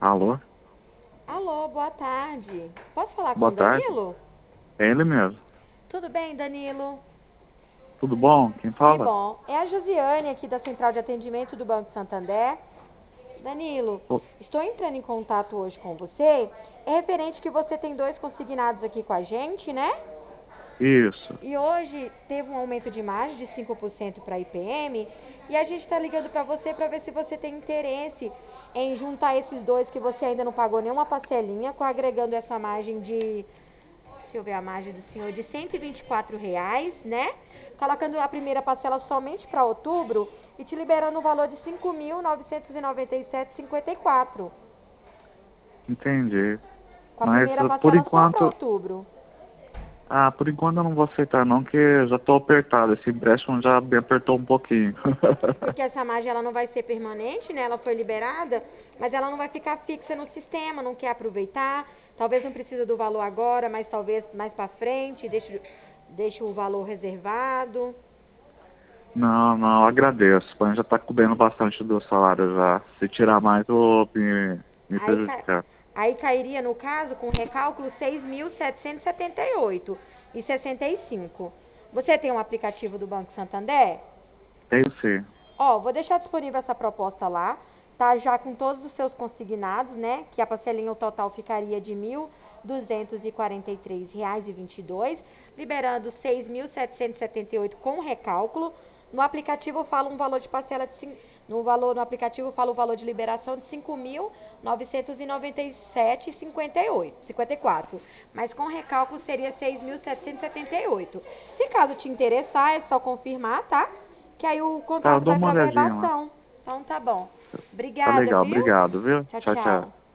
Alô? Alô, boa tarde. Posso falar com Boa o tarde. Danilo? É ele mesmo. Tudo bem, Danilo? Tudo bom? Quem Que fala? bom. É a Josiane aqui da Central de Atendimento do Banco Santander. Danilo, Ô, estou entrando em contato hoje com você. É referente que você tem 2 consignados aqui com a gente, né? isso. E hoje teve um aumento de margem de 5% para a IPM. E a gente está ligando para você para ver se você tem interesse em juntar esses dois que você ainda não pagou nenhuma parcelinha, com agregando essa margem de, deixa eu ver a margem do senhor, de R$ 124, né? Colocando a primeira parcela somente para outubro e te liberando o valor de R$ 5.997,54. Entendi. Com a Mas primeira por parcela só para enquanto. outubro. Por enquanto eu não vou aceitar não, que já tô apertado. Esse empréstimo já me apertou um pouquinho. Porque essa margem ela não vai ser permanente, né? Ela foi liberada, mas ela não vai ficar fixa no sistema, não quer aproveitar. Talvez não precisa do valor agora, mas talvez mais para frente, deixe o valor reservado. Não, agradeço. A gente já tá cobrindo bastante do salário já. Se tirar mais, eu vou me Aí, prejudicar. aí cairia, no caso, com recálculo, 6.778,65. Você tem um aplicativo do Banco Santander? Tenho sim. Ó, vou deixar disponível essa proposta lá, tá? Já com todos os seus consignados, né? Que a parcelinha total ficaria de R$ 1.243,22, liberando 6.778 com recálculo. No aplicativo fala um valor de parcela de no aplicativo fala o valor de liberação de 5.997,54. Mas com recálculo seria 6.778. Se caso te interessar, é só confirmar, tá? Que aí o Tá, eu contrato dou vai uma para olhadinha lá. verbação. Então tá bom. Tá Obrigada, legal, viu? obrigado, viu? Tchau, Tchau, tchau. tchau.